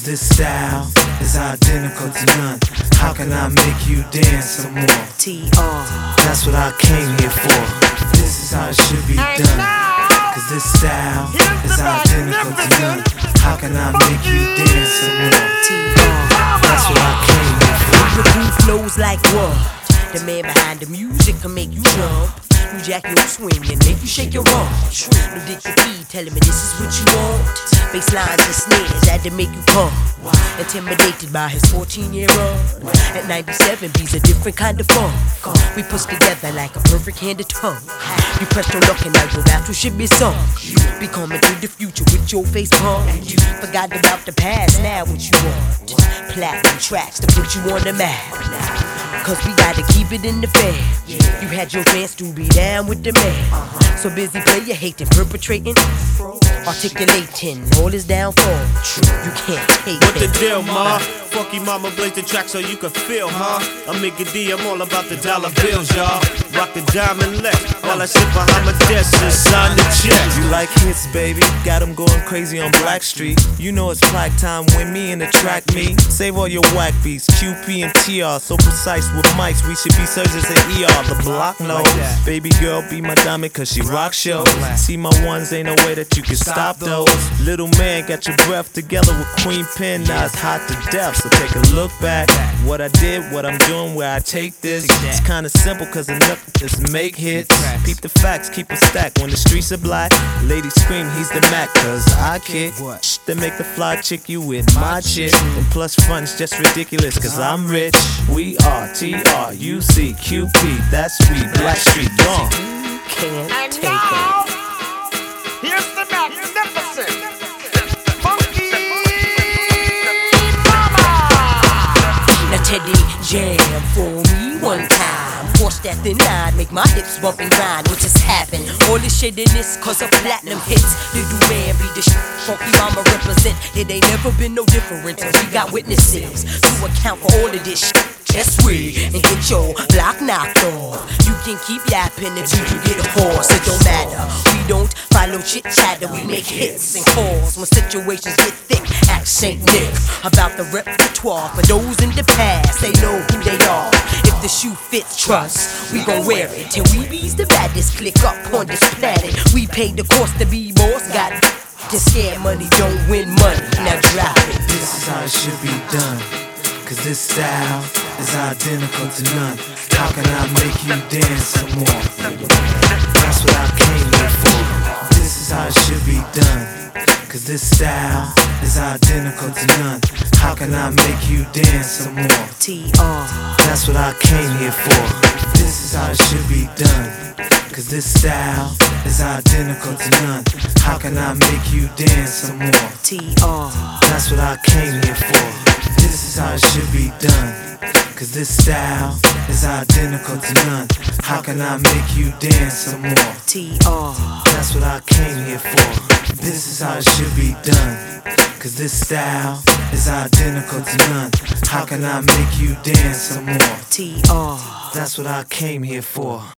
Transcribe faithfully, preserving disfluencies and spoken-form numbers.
Cause this style is identical to none. How can I make you dance some more? T R That's what I came here for. This is how it should be done. Cause this style is identical to none. How can I make you dance some more? T R That's what I came here for. The groove flows like what? The man behind the music can make you jump. New Jack, you swing and make you shake your rump. New Dick the key, telling me this is what you want. Bass lines and snares had to make you pump. Intimidated by his fourteen year old. At ninety-seven, B's a different kind of funk. We push together like a perfect hand of tongue. You pressed your luck and now your battle should be sung. Be coming to the future with your face pumped. You forgot about the past, now what you want? Platinum tracks to put you on the map. Cause we gotta keep it in the fam. You had your chance to be down with the man. So busy player hating, perpetrating, articulating all his downfall. You can't take What the it. deal, ma? Funky mama blaze the track so you can feel, huh? I'm Mickey D, I'm all about the dollar bills, y'all. Rock the diamond left, while I sit behind my desk and sign the check. You like hits, baby, got them going crazy on Black Street. You know it's plaque time when me and the track meet. Save all your whack beats, Q P and T R. So precise with mics, we should be surgeons at E R. The block knows, baby girl be my diamond cause she rock shows. See my ones, ain't no way that you can stop those. Little man got your breath together with Queen Pen, now it's hot to death. So take a look back, what I did, what I'm doing, where I take this. It's kinda simple cause enough just make hits. Peep the facts, keep a stack when the streets are black. Ladies scream, he's the Mac, cause I kick. Shh, they make the fly chick you with my chick. And plus fun's just ridiculous cause I'm rich. We are T R U C Q P, that's we, Black Street gone. Can't And take now, it. here's the magnificent Funky Mama. Now Teddy jam for me one time. Force that thin line, make my hips bump and grind. What just happened? All this shit in this cause of platinum hits. Little man be the sh Funky Mama represent. It ain't never been no different till we got witnesses to account for all of this shit. Just read and get your block knocked off. You can keep yapping until you get hoarse. It don't matter. We don't follow chit chatter. We make hits and calls when situations get thick. Ask Saint Nick about the repertoire for those in the past. They know who they are. If the shoe fits, trust we gon' wear it till we be's the baddest. Click up on this planet. We paid the cost to be boss. Got this scare money, don't win money. Now drop it. This is how it should be done. Cause this style is identical to none. How can I make you dance some more? That's what I came here for. This is how it should be done. Cause this style is identical to none. How can I make you dance some more? T R That's what I came here for. This is how it should be done. Cause this style is identical to none. How can I make you dance some more? T R That's what I came here for. This is how it should be done. Cause this style is identical to none. How can I make you dance some more? T R That's what I came here for. This is how it should be done. Cause this style is identical to none. How can I make you dance some more? T R That's what I came here for.